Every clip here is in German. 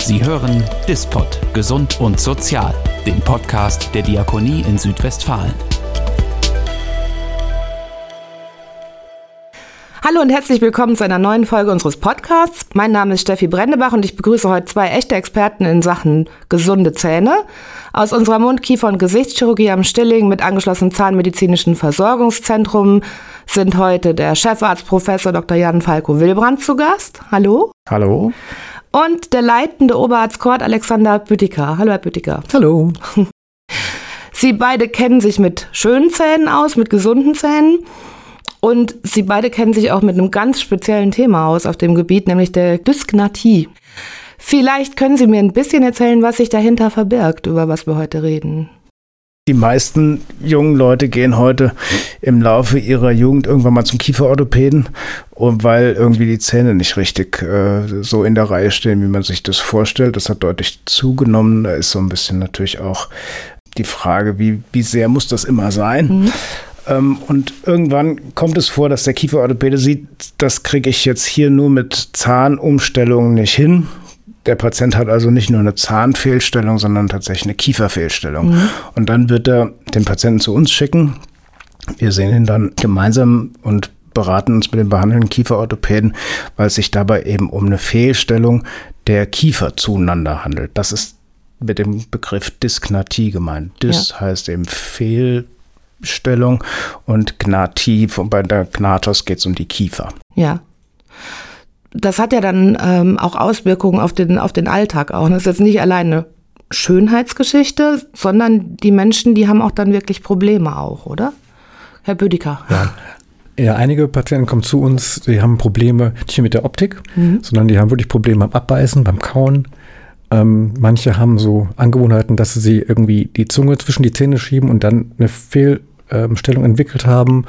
Sie hören DISPOD, Gesund und Sozial, den Podcast der Diakonie in Südwestfalen. Hallo und herzlich willkommen zu einer neuen Folge unseres Podcasts. Mein Name ist Steffi Brendebach und ich begrüße heute zwei echte Experten in Sachen gesunde Zähne. Aus unserer Mund-, Kiefer- und Gesichtschirurgie am Stilling mit angeschlossenem Zahnmedizinischen Versorgungszentrum sind heute der Chefarzt Professor Dr. Jan Falco Wilbrand zu Gast. Hallo. Hallo. Und der leitende Oberarzt Kurt Alexander Büttiker. Hallo, Herr Büttiker. Hallo. Sie beide kennen sich mit schönen Zähnen aus, mit gesunden Zähnen. Und Sie beide kennen sich auch mit einem ganz speziellen Thema aus auf dem Gebiet, nämlich der Dysknathie. Vielleicht können Sie mir ein bisschen erzählen, was sich dahinter verbirgt, über was wir heute reden. Die meisten jungen Leute gehen heute im Laufe ihrer Jugend irgendwann mal zum Kieferorthopäden, weil irgendwie die Zähne nicht richtig so in der Reihe stehen, wie man sich das vorstellt. Das hat deutlich zugenommen. Da ist so ein bisschen natürlich auch die Frage, wie sehr muss das immer sein? Und irgendwann kommt es vor, dass der Kieferorthopäde sieht, das kriege ich jetzt hier nur mit Zahnumstellungen nicht hin. Der Patient hat also nicht nur eine Zahnfehlstellung, sondern tatsächlich eine Kieferfehlstellung. Und dann wird er den Patienten zu uns schicken. Wir sehen ihn dann gemeinsam und beraten uns mit dem behandelnden Kieferorthopäden, weil es sich dabei eben um eine Fehlstellung der Kiefer zueinander handelt. Das ist mit dem Begriff Dysknathie gemeint. Dys heißt eben Fehlstellung und Gnathie, bei der Gnathos geht es um die Kiefer. Ja. Das hat ja dann auch Auswirkungen auf den Alltag auch. Das ist jetzt nicht allein eine Schönheitsgeschichte, sondern die Menschen, die haben auch dann wirklich Probleme auch, oder? Herr Büttiker. Ja, einige Patienten kommen zu uns, die haben Probleme nicht nur mit der Optik, sondern die haben wirklich Probleme beim Abbeißen, beim Kauen. Manche haben so Angewohnheiten, dass sie irgendwie die Zunge zwischen die Zähne schieben und dann eine Fehlstellung entwickelt haben.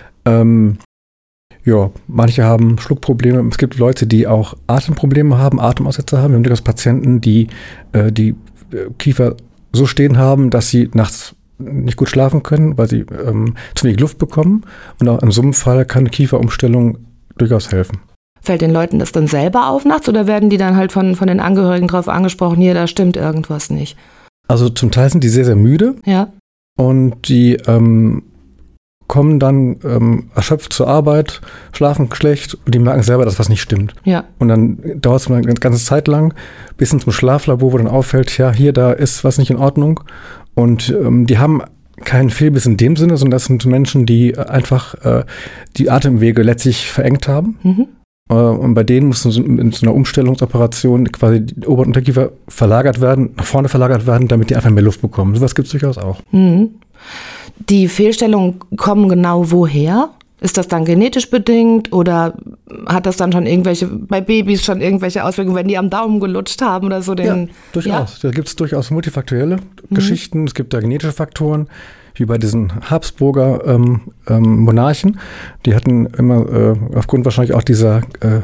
Manche haben Schluckprobleme. Es gibt Leute, die auch Atemprobleme haben, Atemaussetzer haben. Wir haben durchaus Patienten, die die Kiefer so stehen haben, dass sie nachts nicht gut schlafen können, weil sie zu wenig Luft bekommen. Und auch in so einem Fall kann eine Kieferumstellung durchaus helfen. Fällt den Leuten das dann selber auf nachts oder werden die dann halt von den Angehörigen drauf angesprochen, hier, da stimmt irgendwas nicht? Also zum Teil sind die sehr, sehr müde. Ja. Und die kommen dann erschöpft zur Arbeit, schlafen schlecht und die merken selber, dass was nicht stimmt. Ja. Und dann dauert es eine ganze Zeit lang, bis hin zum Schlaflabor, wo dann auffällt, ja, da ist was nicht in Ordnung. Und die haben keinen Fehlbiss in dem Sinne, sondern das sind Menschen, die einfach die Atemwege letztlich verengt haben. Und bei denen muss in so einer Umstellungsoperation quasi die Ober- und Unterkiefer nach vorne verlagert werden, damit die einfach mehr Luft bekommen. Sowas gibt es durchaus auch. Die Fehlstellungen kommen genau woher? Ist das dann genetisch bedingt oder hat das dann schon bei Babys schon irgendwelche Auswirkungen, wenn die am Daumen gelutscht haben oder so? Ja, durchaus. Da gibt es durchaus multifaktorielle Geschichten. Es gibt da genetische Faktoren, wie bei diesen Habsburger Monarchen. Die hatten immer aufgrund wahrscheinlich auch dieser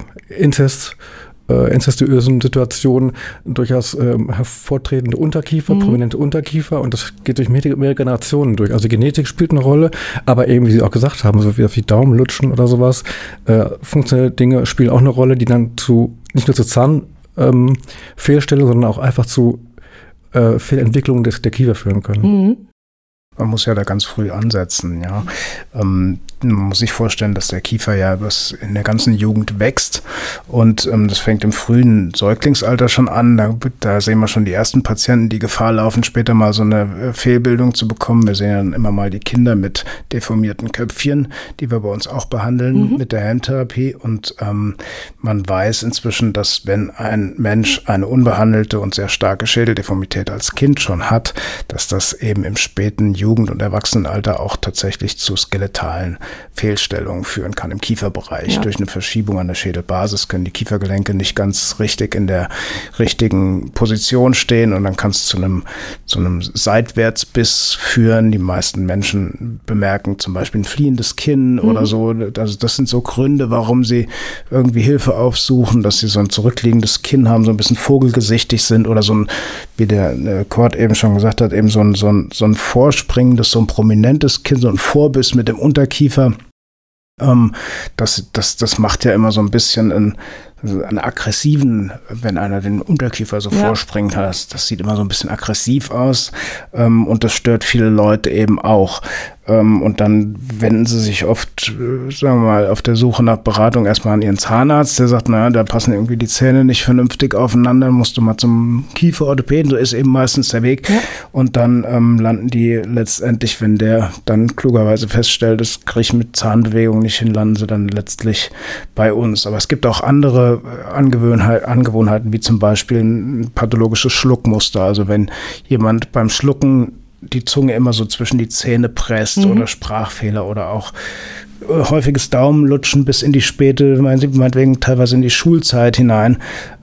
inzestuösen Situationen durchaus hervortretende Unterkiefer, prominente Unterkiefer, und das geht durch mehrere Generationen durch. Also Genetik spielt eine Rolle, aber eben, wie Sie auch gesagt haben, so wie Daumen lutschen oder sowas, funktionelle Dinge spielen auch eine Rolle, die dann nicht nur zu Zahnfehlstellungen, sondern auch einfach zu Fehlentwicklungen der Kiefer führen können. Man muss ja da ganz früh ansetzen, ja. Man muss sich vorstellen, dass der Kiefer ja in der ganzen Jugend wächst und das fängt im frühen Säuglingsalter schon an. Da sehen wir schon die ersten Patienten, die Gefahr laufen, später mal so eine Fehlbildung zu bekommen. Wir sehen dann immer mal die Kinder mit deformierten Köpfchen, die wir bei uns auch behandeln mit der Helmtherapie. Und man weiß inzwischen, dass wenn ein Mensch eine unbehandelte und sehr starke Schädeldeformität als Kind schon hat, dass das eben im späten Jugend- und Erwachsenenalter auch tatsächlich zu skeletalen Fehlstellungen führen kann im Kieferbereich. Ja. Durch eine Verschiebung an der Schädelbasis können die Kiefergelenke nicht ganz richtig in der richtigen Position stehen und dann kann es zu einem Seitwärtsbiss führen. Die meisten Menschen bemerken zum Beispiel ein fliehendes Kinn oder so. Also das sind so Gründe, warum sie irgendwie Hilfe aufsuchen, dass sie so ein zurückliegendes Kinn haben, so ein bisschen vogelgesichtig sind oder so ein, wie der Kurt eben schon gesagt hat, eben so ein vorspringendes, so ein prominentes Kinn, so ein Vorbiss mit dem Unterkiefer. Das macht ja immer so ein bisschen einen aggressiven, wenn einer den Unterkiefer so vorspringt, das sieht immer so ein bisschen aggressiv aus und das stört viele Leute eben auch. Und dann wenden sie sich oft, sagen wir mal, auf der Suche nach Beratung erstmal an ihren Zahnarzt, der sagt, naja, da passen irgendwie die Zähne nicht vernünftig aufeinander, musst du mal zum Kieferorthopäden, so ist eben meistens der Weg. Ja. Und dann landen die letztendlich, wenn der dann klugerweise feststellt, das kriege ich mit Zahnbewegung nicht hin, landen sie dann letztlich bei uns. Aber es gibt auch andere Angewohnheiten, wie zum Beispiel ein pathologisches Schluckmuster. Also wenn jemand beim Schlucken die Zunge immer so zwischen die Zähne presst oder Sprachfehler oder auch häufiges Daumenlutschen bis in die späte, meinetwegen teilweise in die Schulzeit hinein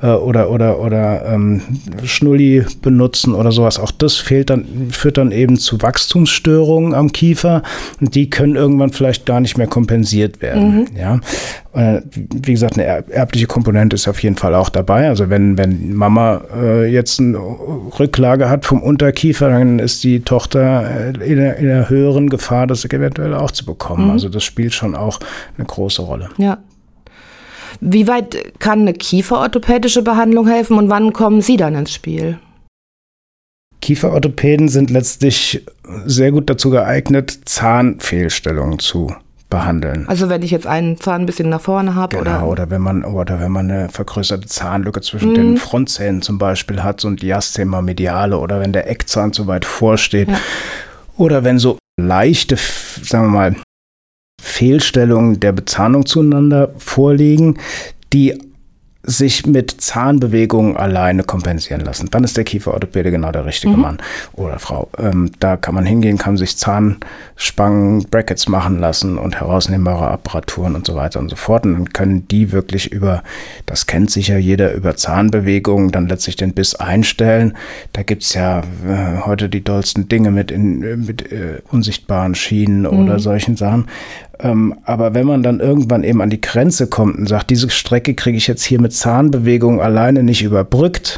oder Schnulli benutzen oder sowas. Auch das führt dann eben zu Wachstumsstörungen am Kiefer und die können irgendwann vielleicht gar nicht mehr kompensiert werden. Ja. Wie gesagt, eine erbliche Komponente ist auf jeden Fall auch dabei. Also wenn Mama jetzt eine Rücklage hat vom Unterkiefer, dann ist die Tochter in einer höheren Gefahr, das eventuell auch zu bekommen. Also das spielt schon auch eine große Rolle. Ja. Wie weit kann eine kieferorthopädische Behandlung helfen und wann kommen Sie dann ins Spiel? Kieferorthopäden sind letztlich sehr gut dazu geeignet, Zahnfehlstellungen zu behandeln. Also wenn ich jetzt einen Zahn ein bisschen nach vorne habe, genau, oder wenn man eine vergrößerte Zahnlücke zwischen den Frontzähnen zum Beispiel hat, so ein Diastema mediale, oder wenn der Eckzahn zu weit vorsteht, oder wenn so leichte, sagen wir mal, Fehlstellungen der Bezahnung zueinander vorliegen, die sich mit Zahnbewegungen alleine kompensieren lassen. Dann ist der Kieferorthopäde genau der richtige Mann oder Frau. Da kann man hingehen, kann sich Zahnspangen, Brackets machen lassen und herausnehmbare Apparaturen und so weiter und so fort. Und dann können die wirklich das kennt sicher jeder, über Zahnbewegungen dann letztlich den Biss einstellen. Da gibt's ja heute die dollsten Dinge mit unsichtbaren Schienen oder solchen Sachen. Aber wenn man dann irgendwann eben an die Grenze kommt und sagt, diese Strecke kriege ich jetzt hier mit Zahnbewegungen alleine nicht überbrückt,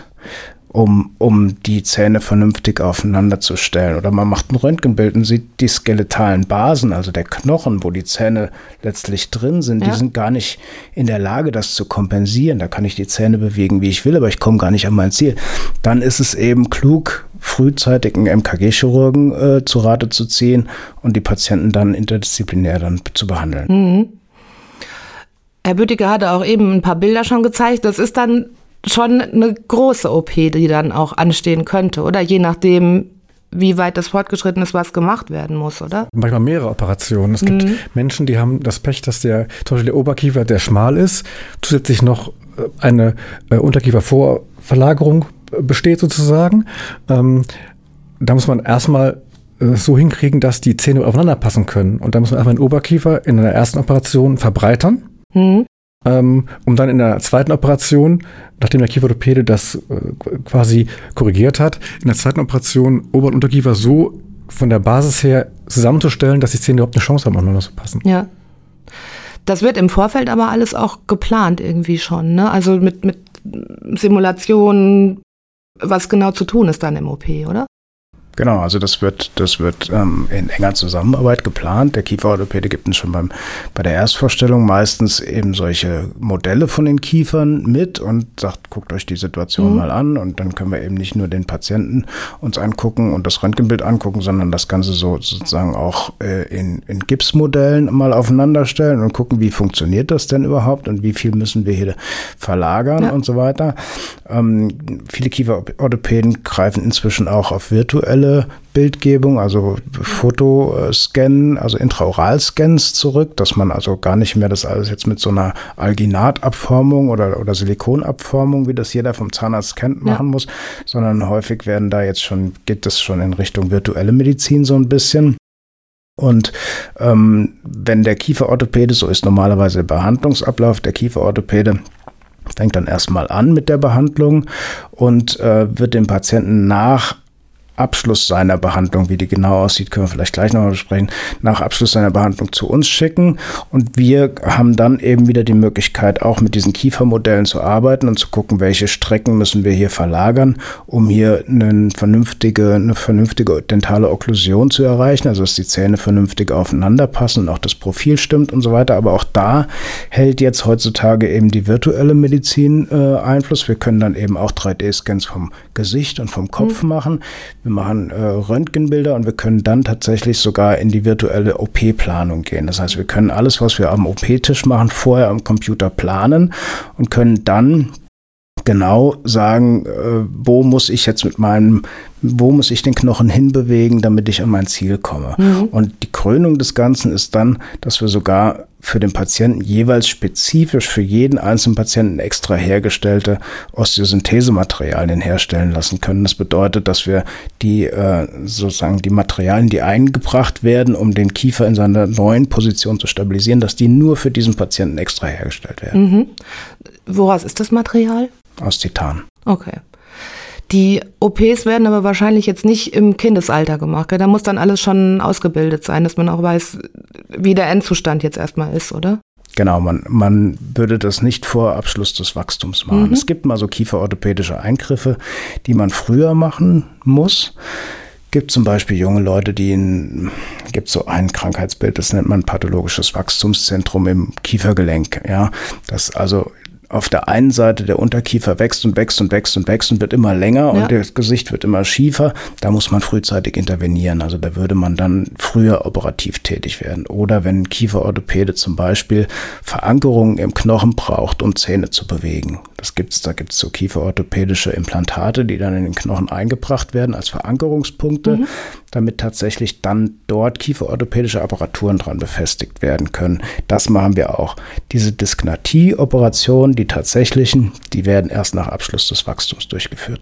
um die Zähne vernünftig aufeinander zu stellen. Oder man macht ein Röntgenbild und sieht die skeletalen Basen, also der Knochen, wo die Zähne letztlich drin sind, die sind gar nicht in der Lage, das zu kompensieren. Da kann ich die Zähne bewegen, wie ich will, aber ich komme gar nicht an mein Ziel. Dann ist es eben klug, frühzeitig einen MKG-Chirurgen zu Rate zu ziehen und die Patienten dann interdisziplinär dann zu behandeln. Herr Büttiger hatte auch eben ein paar Bilder schon gezeigt. Das ist dann schon eine große OP, die dann auch anstehen könnte, oder? Je nachdem, wie weit das fortgeschritten ist, was gemacht werden muss, oder? Manchmal mehrere Operationen. Es gibt Menschen, die haben das Pech, dass zum Beispiel der Oberkiefer, der schmal ist, zusätzlich noch eine Unterkiefervorverlagerung besteht sozusagen. Da muss man erstmal so hinkriegen, dass die Zähne aufeinander passen können. Und da muss man erstmal den Oberkiefer in einer ersten Operation verbreitern. Um dann in der zweiten Operation, nachdem der Kieferorthopäde das quasi korrigiert hat, in der zweiten Operation Ober- und Unterkiefer so von der Basis her zusammenzustellen, dass die Zähne überhaupt eine Chance haben, aneinander zu passen. Ja. Das wird im Vorfeld aber alles auch geplant irgendwie schon, ne? Also mit Simulationen, was genau zu tun ist dann im OP, oder? Genau, also das wird in enger Zusammenarbeit geplant. Der Kieferorthopäde gibt uns schon bei der Erstvorstellung meistens eben solche Modelle von den Kiefern mit und sagt, guckt euch die Situation mal an, und dann können wir eben nicht nur den Patienten uns angucken und das Röntgenbild angucken, sondern das Ganze so sozusagen auch in Gipsmodellen mal aufeinander stellen und gucken, wie funktioniert das denn überhaupt und wie viel müssen wir hier verlagern und so weiter. Viele Kieferorthopäden greifen inzwischen auch auf virtuelle Bildgebung, also Fotoscannen, also Intraoralscans zurück, dass man also gar nicht mehr das alles jetzt mit so einer Alginat-Abformung oder Silikonabformung, wie das jeder vom Zahnarzt kennt, machen muss, sondern häufig geht das schon in Richtung virtuelle Medizin so ein bisschen. Und wenn der Kieferorthopäde, so ist normalerweise der Behandlungsablauf, der Kieferorthopäde fängt dann erstmal an mit der Behandlung und wird dem Patienten nach Abschluss seiner Behandlung, wie die genau aussieht, können wir vielleicht gleich nochmal besprechen, nach Abschluss seiner Behandlung zu uns schicken. Und wir haben dann eben wieder die Möglichkeit, auch mit diesen Kiefermodellen zu arbeiten und zu gucken, welche Strecken müssen wir hier verlagern, um hier eine vernünftige dentale Okklusion zu erreichen, also dass die Zähne vernünftig aufeinander passen und auch das Profil stimmt und so weiter. Aber auch da hält jetzt heutzutage eben die virtuelle Medizin Einfluss. Wir können dann eben auch 3D-Scans vom Gesicht und vom Kopf machen. Wir machen Röntgenbilder und wir können dann tatsächlich sogar in die virtuelle OP-Planung gehen. Das heißt, wir können alles, was wir am OP-Tisch machen, vorher am Computer planen und können dann genau sagen, wo muss ich den Knochen hinbewegen, damit ich an mein Ziel komme. Und die Krönung des Ganzen ist dann, dass wir sogar für den Patienten jeweils spezifisch für jeden einzelnen Patienten extra hergestellte Osteosynthesematerialien herstellen lassen können. Das bedeutet, dass wir die Materialien, die eingebracht werden, um den Kiefer in seiner neuen Position zu stabilisieren, dass die nur für diesen Patienten extra hergestellt werden. Woraus ist das Material? Aus Titan. Okay. Die OPs werden aber wahrscheinlich jetzt nicht im Kindesalter gemacht. Da muss dann alles schon ausgebildet sein, dass man auch weiß, wie der Endzustand jetzt erstmal ist, oder? Genau, man würde das nicht vor Abschluss des Wachstums machen. Es gibt mal so kieferorthopädische Eingriffe, die man früher machen muss. Gibt zum Beispiel junge Leute, gibt so ein Krankheitsbild, das nennt man pathologisches Wachstumszentrum im Kiefergelenk. Ja, das also auf der einen Seite der Unterkiefer wächst und wächst und wächst und wächst und wird immer länger und das Gesicht wird immer schiefer. Da muss man frühzeitig intervenieren. Also da würde man dann früher operativ tätig werden. Oder wenn ein Kieferorthopäde zum Beispiel Verankerungen im Knochen braucht, um Zähne zu bewegen. Da gibt's so kieferorthopädische Implantate, die dann in den Knochen eingebracht werden als Verankerungspunkte, damit tatsächlich dann dort kieferorthopädische Apparaturen dran befestigt werden können. Das machen wir auch. Diese Dysknathie-Operationen, die tatsächlichen, die werden erst nach Abschluss des Wachstums durchgeführt.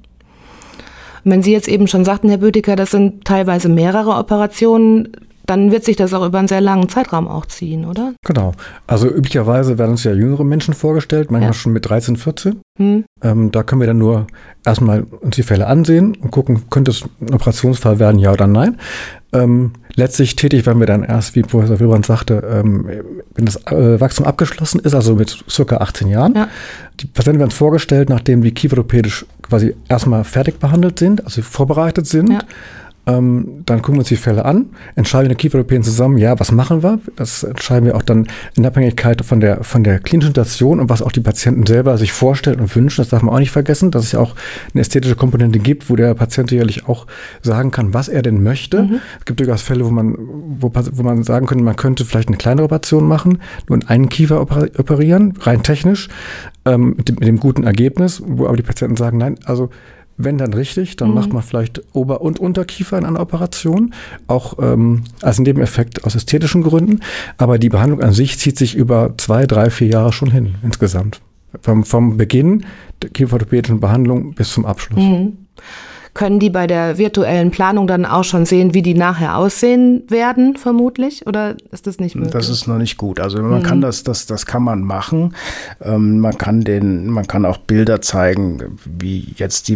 Wenn Sie jetzt eben schon sagten, Herr Bötiger, das sind teilweise mehrere Operationen, dann wird sich das auch über einen sehr langen Zeitraum auch ziehen, oder? Genau. Also üblicherweise werden uns ja jüngere Menschen vorgestellt, manchmal schon mit 13, 14. Da können wir dann nur erstmal uns die Fälle ansehen und gucken, könnte es ein Operationsfall werden, ja oder nein. Letztlich tätig werden wir dann erst, wie Professor Wilbrand sagte, wenn das Wachstum abgeschlossen ist, also mit ca. 18 Jahren. Ja. Die Patienten werden uns vorgestellt, nachdem die kieferorthopädisch quasi erstmal fertig behandelt sind, also vorbereitet sind. Ja. Dann gucken wir uns die Fälle an, entscheiden wir Kieferorthopäden zusammen, ja, was machen wir? Das entscheiden wir auch dann in Abhängigkeit von der klinischen Situation und was auch die Patienten selber sich vorstellen und wünschen. Das darf man auch nicht vergessen, dass es ja auch eine ästhetische Komponente gibt, wo der Patient sicherlich auch sagen kann, was er denn möchte. Es gibt durchaus Fälle, wo man sagen könnte, man könnte vielleicht eine kleinere Operation machen, nur in einen Kiefer operieren, rein technisch, mit dem guten Ergebnis, wo aber die Patienten sagen, nein, also wenn dann richtig, dann macht man vielleicht Ober- und Unterkiefer in einer Operation, auch als Nebeneffekt aus ästhetischen Gründen. Aber die Behandlung an sich zieht sich über 2, 3, 4 Jahre schon hin insgesamt. Vom Beginn der kieferorthopädischen Behandlung bis zum Abschluss. Können die bei der virtuellen Planung dann auch schon sehen, wie die nachher aussehen werden, vermutlich? Oder ist das nicht möglich? Das ist noch nicht gut. Also man kann das kann man machen. Man kann auch Bilder zeigen, wie jetzt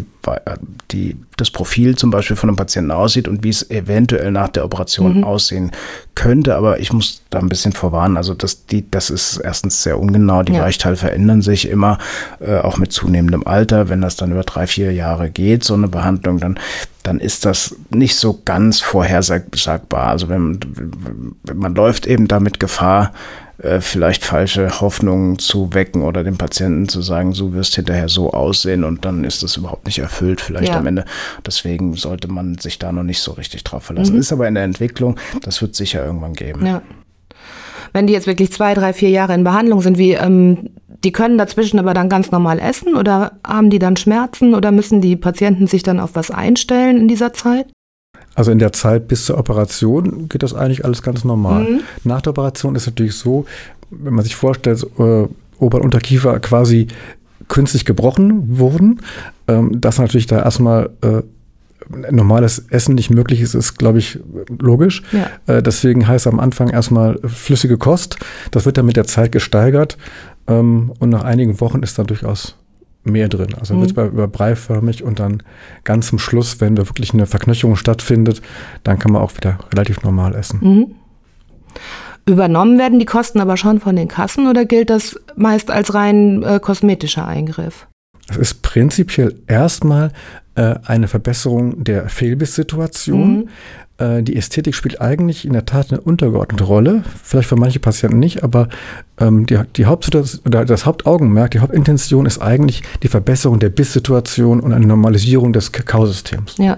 das Profil zum Beispiel von einem Patienten aussieht und wie es eventuell nach der Operation aussehen könnte. Aber ich muss da ein bisschen vorwarnen. Also das ist erstens sehr ungenau. Die Weichteile verändern sich immer, auch mit zunehmendem Alter. Wenn das dann über 3, 4 Jahre geht, so eine Behandlung, dann ist das nicht so ganz vorhersagbar. Also wenn man läuft eben damit Gefahr, vielleicht falsche Hoffnungen zu wecken oder dem Patienten zu sagen, du wirst hinterher so aussehen und dann ist das überhaupt nicht erfüllt vielleicht am Ende. Deswegen sollte man sich da noch nicht so richtig drauf verlassen. Ist aber in der Entwicklung, das wird sicher irgendwann geben. Ja. Wenn die jetzt wirklich 2, 3, 4 Jahre in Behandlung sind, die können dazwischen aber dann ganz normal essen oder haben die dann Schmerzen oder müssen die Patienten sich dann auf was einstellen in dieser Zeit? Also in der Zeit bis zur Operation geht das eigentlich alles ganz normal. Nach der Operation ist es natürlich so, wenn man sich vorstellt, Ober- und Unterkiefer quasi künstlich gebrochen wurden, dass natürlich da erstmal normales Essen nicht möglich ist, glaube ich, logisch. Ja. Deswegen heißt am Anfang erstmal flüssige Kost. Das wird dann mit der Zeit gesteigert und nach einigen Wochen ist dann durchaus mehr drin. Also wird es über breiförmig und dann ganz zum Schluss, wenn da wirklich eine Verknöcherung stattfindet, dann kann man auch wieder relativ normal essen. Mhm. Übernommen werden die Kosten aber schon von den Kassen oder gilt das meist als rein kosmetischer Eingriff? Es ist prinzipiell erstmal eine Verbesserung der Fehlbisssituation. Die Ästhetik spielt eigentlich in der Tat eine untergeordnete Rolle, vielleicht für manche Patienten nicht, aber die Hauptsituation oder das Hauptaugenmerk, die Hauptintention ist eigentlich die Verbesserung der Bisssituation und eine Normalisierung des Kausystems. Ja.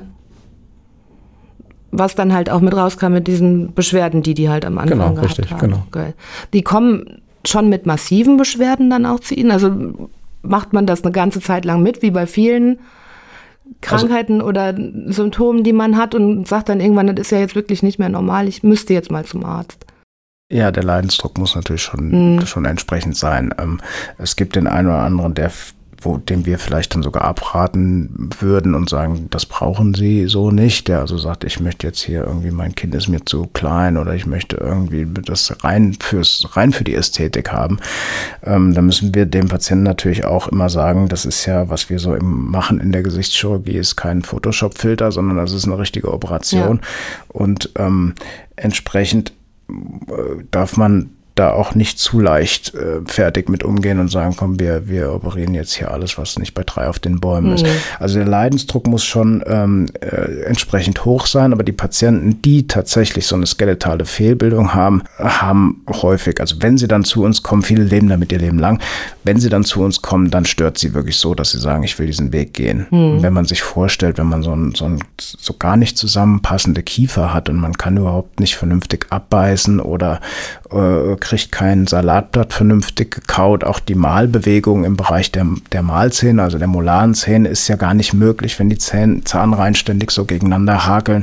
Was dann halt auch mit rauskam mit diesen Beschwerden, die halt am Anfang gehabt haben. Genau. Geil. Die kommen schon mit massiven Beschwerden dann auch zu Ihnen? Also macht man das eine ganze Zeit lang mit, wie bei vielen Krankheiten oder Symptomen, die man hat und sagt dann irgendwann, das ist ja jetzt wirklich nicht mehr normal, ich müsste jetzt mal zum Arzt. Ja, der Leidensdruck muss natürlich schon entsprechend sein. Es gibt den einen oder anderen, dem wir vielleicht dann sogar abraten würden und sagen, das brauchen Sie so nicht. Der also sagt, ich möchte jetzt hier irgendwie, mein Kind ist mir zu klein oder ich möchte irgendwie das rein für die Ästhetik haben. Da müssen wir dem Patienten natürlich auch immer sagen, das ist ja, was wir so machen in der Gesichtschirurgie, ist kein Photoshop-Filter, sondern das ist eine richtige Operation. Ja. Und entsprechend darf man da auch nicht zu leicht fertig mit umgehen und sagen, komm, wir operieren jetzt hier alles, was nicht bei 3 auf den Bäumen ist. Also der Leidensdruck muss schon entsprechend hoch sein, aber die Patienten, die tatsächlich so eine skeletale Fehlbildung haben häufig, also wenn sie dann zu uns kommen, viele leben damit ihr Leben lang, wenn sie dann zu uns kommen, dann stört sie wirklich so, dass sie sagen, ich will diesen Weg gehen. Und wenn man sich vorstellt, wenn man so gar nicht zusammenpassende Kiefer hat und man kann überhaupt nicht vernünftig abbeißen oder kriegt kein Salatblatt vernünftig gekaut. Auch die Mahlbewegung im Bereich der Mahlzähne, also der molaren Zähne, ist ja gar nicht möglich, wenn die Zahnreihen ständig so gegeneinander hakeln.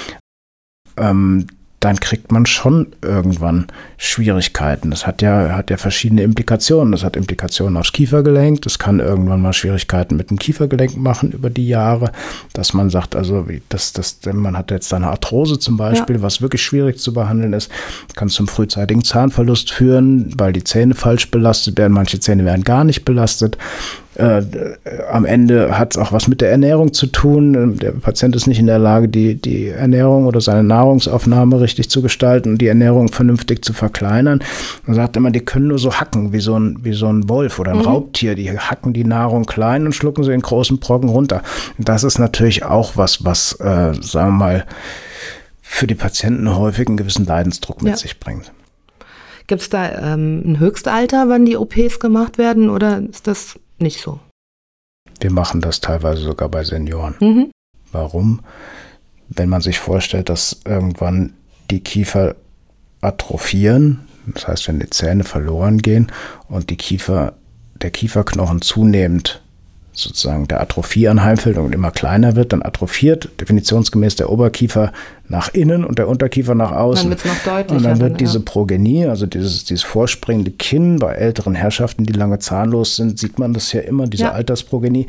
Dann kriegt man schon irgendwann Schwierigkeiten. Das hat ja verschiedene Implikationen. Das hat Implikationen aufs Kiefergelenk. Das kann irgendwann mal Schwierigkeiten mit dem Kiefergelenk machen über die Jahre, dass man sagt, also man hat jetzt eine Arthrose zum Beispiel, was wirklich schwierig zu behandeln ist, kann zum frühzeitigen Zahnverlust führen, weil die Zähne falsch belastet werden. Manche Zähne werden gar nicht belastet. Am Ende hat es auch was mit der Ernährung zu tun. Der Patient ist nicht in der Lage, die Ernährung oder seine Nahrungsaufnahme richtig zu gestalten und die Ernährung vernünftig zu verkleinern. Man sagt immer, die können nur so hacken, wie so ein Wolf oder ein Raubtier. Die hacken die Nahrung klein und schlucken sie in großen Brocken runter. Und das ist natürlich auch was sagen wir mal, für die Patienten häufig einen gewissen Leidensdruck mit sich bringt. Gibt es da ein Höchstalter, wann die OPs gemacht werden, oder ist das nicht so? Wir machen das teilweise sogar bei Senioren. Warum? Wenn man sich vorstellt, dass irgendwann die Kiefer atrophieren, das heißt, wenn die Zähne verloren gehen und der Kieferknochen zunehmend sozusagen der Atrophie anheimfällt und immer kleiner wird, dann atrophiert definitionsgemäß der Oberkiefer nach innen und der Unterkiefer nach außen. Dann wird es noch deutlicher. Und dann wird diese Progenie, also dieses vorspringende Kinn bei älteren Herrschaften, die lange zahnlos sind, sieht man das ja immer, diese Altersprogenie,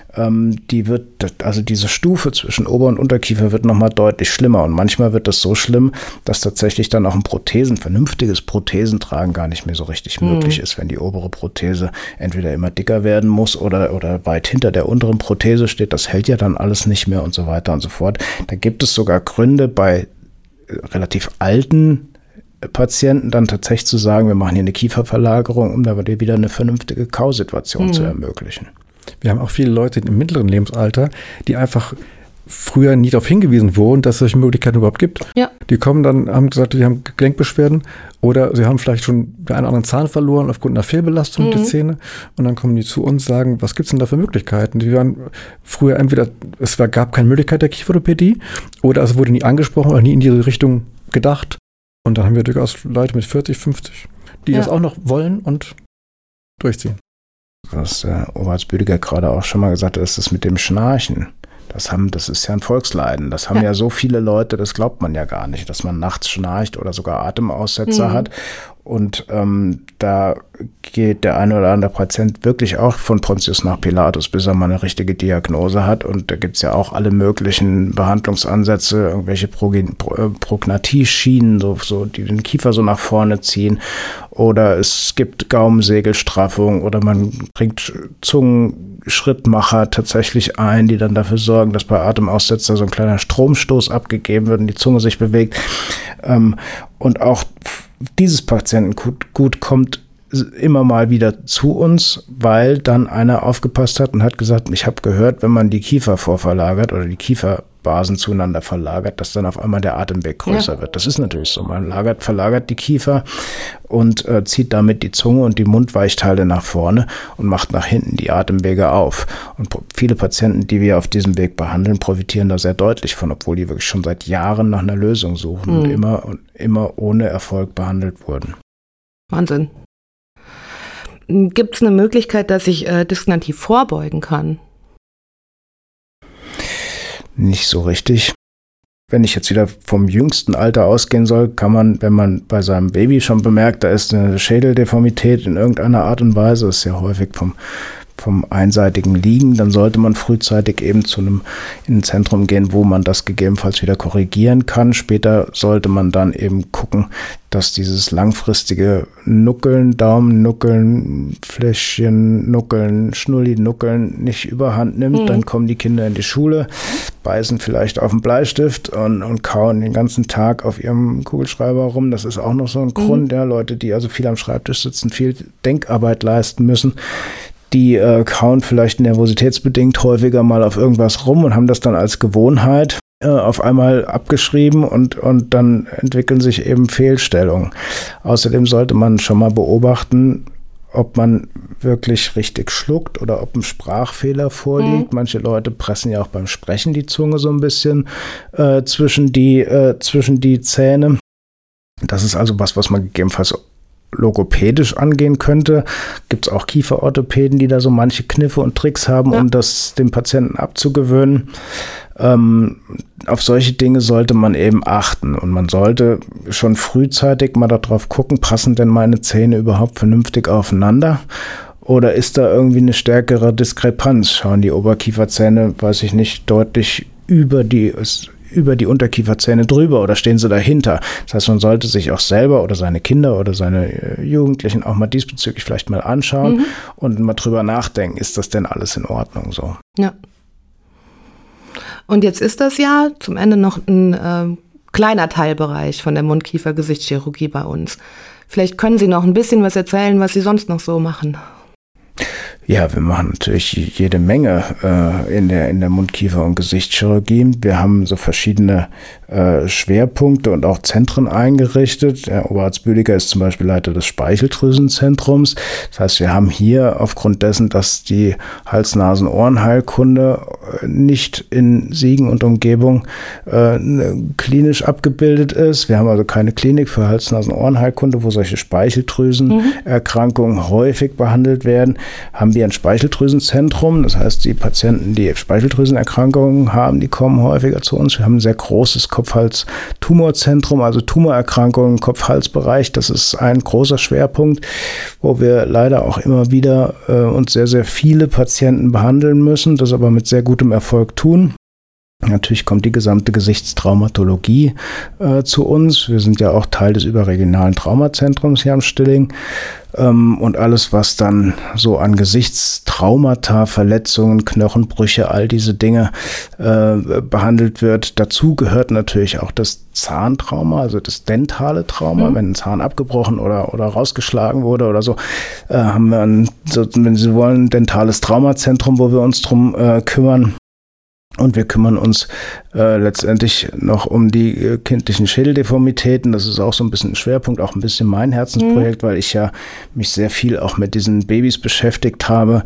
diese Stufe zwischen Ober- und Unterkiefer wird nochmal deutlich schlimmer und manchmal wird das so schlimm, dass tatsächlich dann auch ein vernünftiges Prothesentragen gar nicht mehr so richtig möglich ist, wenn die obere Prothese entweder immer dicker werden muss oder weit hinter der unteren Prothese steht, das hält ja dann alles nicht mehr und so weiter und so fort. Da gibt es sogar Gründe bei relativ alten Patienten dann tatsächlich zu sagen, wir machen hier eine Kieferverlagerung, um da wieder eine vernünftige Kausituation zu ermöglichen. Wir haben auch viele Leute im mittleren Lebensalter, die einfach früher nie darauf hingewiesen wurden, dass es solche Möglichkeiten überhaupt gibt. Ja. Die kommen dann, haben gesagt, die haben Gelenkbeschwerden oder sie haben vielleicht schon den einen oder anderen Zahn verloren aufgrund einer Fehlbelastung der Zähne und dann kommen die zu uns und sagen, was gibt es denn da für Möglichkeiten? Die waren früher gab keine Möglichkeit der Kieferorthopädie oder es wurde nie angesprochen oder nie in diese Richtung gedacht. Und dann haben wir durchaus Leute mit 40, 50, die das auch noch wollen und durchziehen. Was der Oberarzt Büdiger gerade auch schon mal gesagt hat, ist das mit dem Schnarchen. Das ist ja ein Volksleiden. Das haben ja so viele Leute, das glaubt man ja gar nicht, dass man nachts schnarcht oder sogar Atemaussetzer hat. Und da geht der eine oder andere Patient wirklich auch von Pontius nach Pilatus, bis er mal eine richtige Diagnose hat. Und da gibt es ja auch alle möglichen Behandlungsansätze, irgendwelche Prognathieschienen, so die den Kiefer so nach vorne ziehen. Oder es gibt Gaumensegelstraffung oder man bringt Zungenschrittmacher tatsächlich ein, die dann dafür sorgen, dass bei Atemaussetzer so ein kleiner Stromstoß abgegeben wird und die Zunge sich bewegt. Und auch dieses Patientengut kommt immer mal wieder zu uns, weil dann einer aufgepasst hat und hat gesagt, ich habe gehört, wenn man die Kiefer vorverlagert oder die Kieferbasen zueinander verlagert, dass dann auf einmal der Atemweg größer wird. Das ist natürlich so. Man verlagert die Kiefer und zieht damit die Zunge und die Mundweichteile nach vorne und macht nach hinten die Atemwege auf. Und viele Patienten, die wir auf diesem Weg behandeln, profitieren da sehr deutlich von, obwohl die wirklich schon seit Jahren nach einer Lösung suchen und immer ohne Erfolg behandelt wurden. Wahnsinn. Gibt es eine Möglichkeit, dass ich Dyspneitie vorbeugen kann? Nicht so richtig. Wenn ich jetzt wieder vom jüngsten Alter ausgehen soll, kann man, wenn man bei seinem Baby schon bemerkt, da ist eine Schädeldeformität in irgendeiner Art und Weise, das ist ja häufig vom einseitigen Liegen, dann sollte man frühzeitig eben in ein Zentrum gehen, wo man das gegebenenfalls wieder korrigieren kann. Später sollte man dann eben gucken, dass dieses langfristige Nuckeln, Daumennuckeln, Fläschchen, Nuckeln, Schnulli-Nuckeln nicht überhand nimmt. Dann kommen die Kinder in die Schule, beißen vielleicht auf den Bleistift und kauen den ganzen Tag auf ihrem Kugelschreiber rum. Das ist auch noch so ein Grund, ja, Leute, die also viel am Schreibtisch sitzen, viel Denkarbeit leisten müssen. Die kauen vielleicht nervositätsbedingt häufiger mal auf irgendwas rum und haben das dann als Gewohnheit auf einmal abgeschrieben und dann entwickeln sich eben Fehlstellungen. Außerdem sollte man schon mal beobachten, ob man wirklich richtig schluckt oder ob ein Sprachfehler vorliegt. Manche Leute pressen ja auch beim Sprechen die Zunge so ein bisschen zwischen die Zähne. Das ist also was man gegebenenfalls logopädisch angehen könnte. Gibt es auch Kieferorthopäden, die da so manche Kniffe und Tricks haben, um das dem Patienten abzugewöhnen. Auf solche Dinge sollte man eben achten und man sollte schon frühzeitig mal darauf gucken, passen denn meine Zähne überhaupt vernünftig aufeinander? Oder ist da irgendwie eine stärkere Diskrepanz? Schauen die Oberkieferzähne, weiß ich nicht, deutlich über die Unterkieferzähne drüber oder stehen sie dahinter? Das heißt, man sollte sich auch selber oder seine Kinder oder seine Jugendlichen auch mal diesbezüglich vielleicht mal anschauen und mal drüber nachdenken, ist das denn alles in Ordnung so? Ja. Und jetzt ist das ja zum Ende noch ein kleiner Teilbereich von der Mund-Kiefer-Gesichtschirurgie bei uns. Vielleicht können Sie noch ein bisschen was erzählen, was Sie sonst noch so machen. Ja, wir machen natürlich jede Menge in der Mund-Kiefer- und Gesichtschirurgie. Wir haben so verschiedene Schwerpunkte und auch Zentren eingerichtet. Der Oberarzt Bühliger ist zum Beispiel Leiter des Speicheldrüsenzentrums. Das heißt, wir haben hier aufgrund dessen, dass die Hals-Nasen-Ohrenheilkunde nicht in Siegen und Umgebung klinisch abgebildet ist. Wir haben also keine Klinik für Hals-Nasen-Ohrenheilkunde, wo solche Speicheldrüsenerkrankungen häufig behandelt werden. Haben wir ein Speicheldrüsenzentrum. Das heißt, die Patienten, die Speicheldrüsenerkrankungen haben, die kommen häufiger zu uns. Wir haben ein sehr großes Kopf-Hals-Tumorzentrum, also Tumorerkrankungen im Kopf-Hals-Bereich. Das ist ein großer Schwerpunkt, wo wir leider auch immer wieder uns sehr, sehr viele Patienten behandeln müssen, das aber mit sehr gutem Erfolg tun. Natürlich kommt die gesamte Gesichtstraumatologie zu uns. Wir sind ja auch Teil des überregionalen Traumazentrums hier am Stilling. Und alles, was dann so an Gesichtstraumata, Verletzungen, Knochenbrüche, all diese Dinge behandelt wird. Dazu gehört natürlich auch das Zahntrauma, also das dentale Trauma. Wenn ein Zahn abgebrochen oder rausgeschlagen wurde oder so, haben wir wenn Sie wollen, ein dentales Traumazentrum, wo wir uns drum kümmern. Und wir kümmern uns letztendlich noch um die kindlichen Schädeldeformitäten. Das ist auch so ein bisschen ein Schwerpunkt, auch ein bisschen mein Herzensprojekt, weil ich ja mich sehr viel auch mit diesen Babys beschäftigt habe,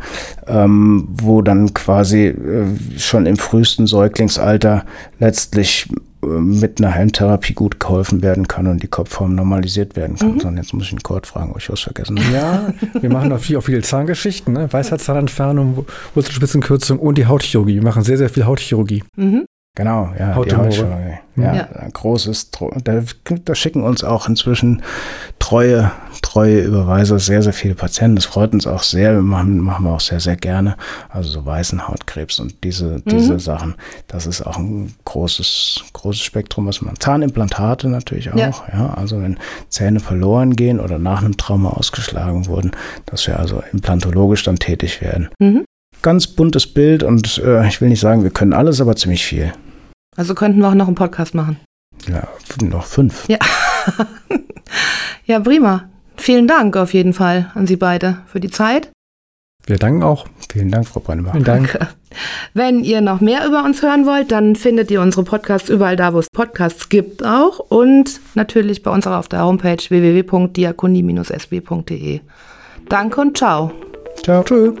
wo dann quasi schon im frühesten Säuglingsalter letztlich mit einer Heimtherapie gut geholfen werden kann und die Kopfform normalisiert werden kann. Und jetzt muss ich den Kurt fragen, ob ich was vergessen habe. Ja, wir machen auch viel Zahngeschichten, ne? Weisheitszahnentfernung, Wurzelspitzenkürzung und die Hautchirurgie. Wir machen sehr, sehr viel Hautchirurgie. Genau, ja, die Hautchirurgie. Ja. Ein großes, da schicken uns auch inzwischen treue Überweiser sehr, sehr viele Patienten. Das freut uns auch sehr, machen wir auch sehr, sehr gerne. Also so Weißenhautkrebs und diese Sachen, das ist auch ein großes Spektrum, was man, Zahnimplantate natürlich auch, ja, also wenn Zähne verloren gehen oder nach einem Trauma ausgeschlagen wurden, dass wir also implantologisch dann tätig werden. Ganz buntes Bild und ich will nicht sagen, wir können alles, aber ziemlich viel. Also könnten wir auch noch einen Podcast machen. Ja, noch 5. Ja. Ja, prima. Vielen Dank auf jeden Fall an Sie beide für die Zeit. Wir danken auch. Vielen Dank, Frau Brennebach. Vielen Dank. Danke. Wenn ihr noch mehr über uns hören wollt, dann findet ihr unsere Podcasts überall da, wo es Podcasts gibt auch. Und natürlich bei uns auch auf der Homepage www.diakonie-sb.de. Danke und ciao. Ciao. Tschüss.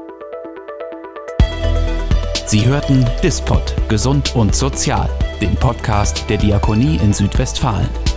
Sie hörten Dispod, Gesund und Sozial, den Podcast der Diakonie in Südwestfalen.